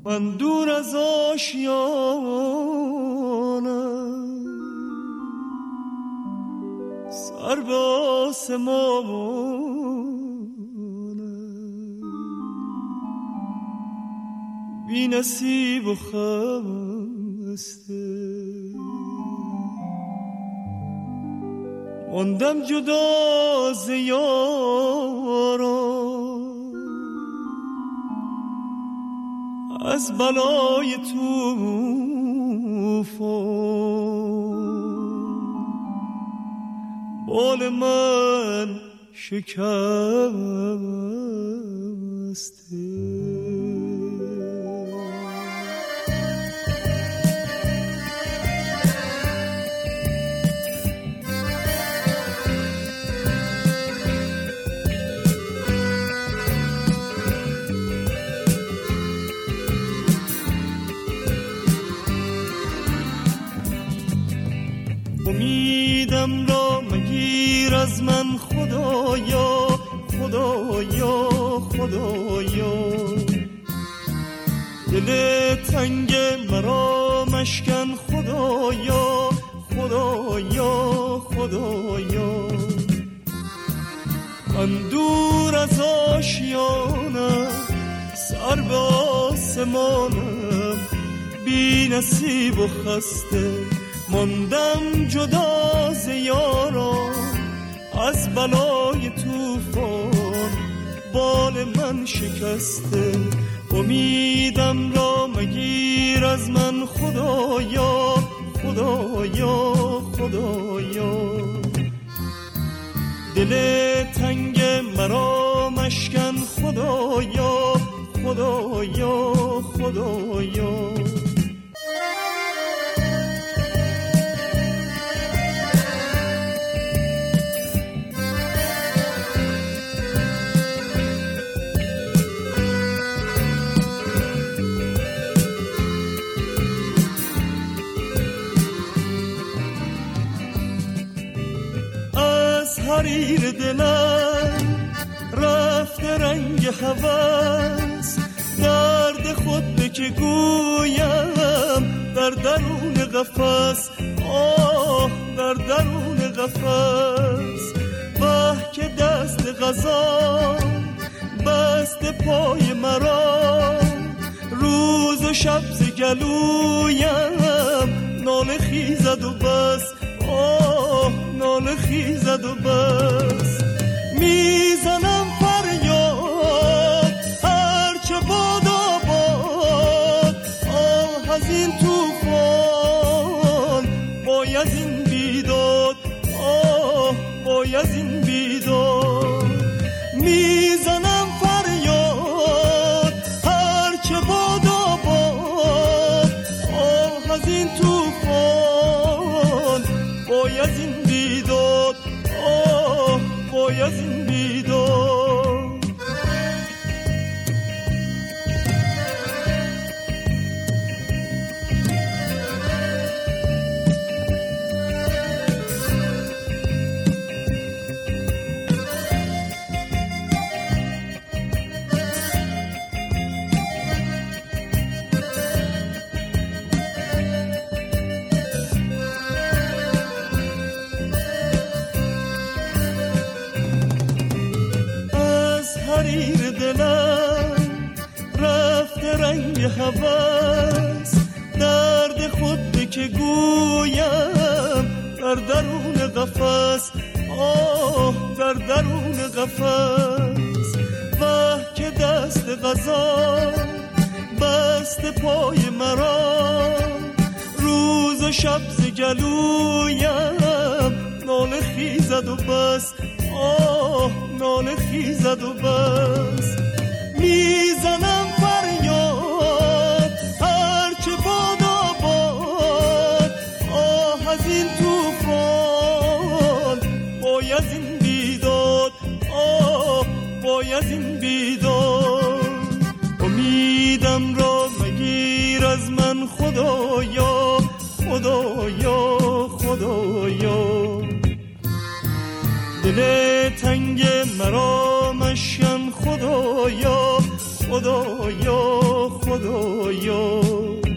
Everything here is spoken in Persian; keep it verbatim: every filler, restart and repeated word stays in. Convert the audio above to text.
من دور از آشیانم، سر به آسمانم، بی نصیب و خسته ماندم جدا ز یاران، از بلای طوفان بال من شکسته. امیدم را مگیر از من خدایا، خدایا، خدایا، دل تنگ مرا مشکن خدایا، خدایا، خدایا. من دور از آشیانم، سر به آسمانم، بی نصیب و خسته ماندم جدا ز یاران، از بلای طوفان بال من شکسته. امیدم را مگیر از من خدایا، خدایا، خدایا، دل تنگ مرا مشکن خدایا، خدایا، خدایا. حریر دلم رفته رنگ هوس، درد خود به که گویم در درون قفس، آه در درون قفس. وه که دست قضا بست پای مرا، روز و شب ز گلویم ناله خیزد و بس، آه ناله خیزد و بس. میزنم فریاد هرچه باد آباد، آه از این طوفان باید این بیداد، آه باید این بیداد. میزنم فریاد هرچه باد آباد، آه از این طوفان باید این بیداد، آه باید این بیداد. حریر دلم رفته رنگ هوس، درد خود به که گویم در درون قفس، آه در درون قفس. وه که دست قضا بست پای مرا، روز و شب ز گلویم ناله خیزد و بس، آه ناله خیزد و بس. میزنم فریاد هرچه باد آباد، آه از این طوفان باید این بیداد، آه باید این بیداد. امیدم را مگیر از من خدایا، خدایا، خدایا، دل تنگ مرا مشکن خدایا، خدایا، خدایا.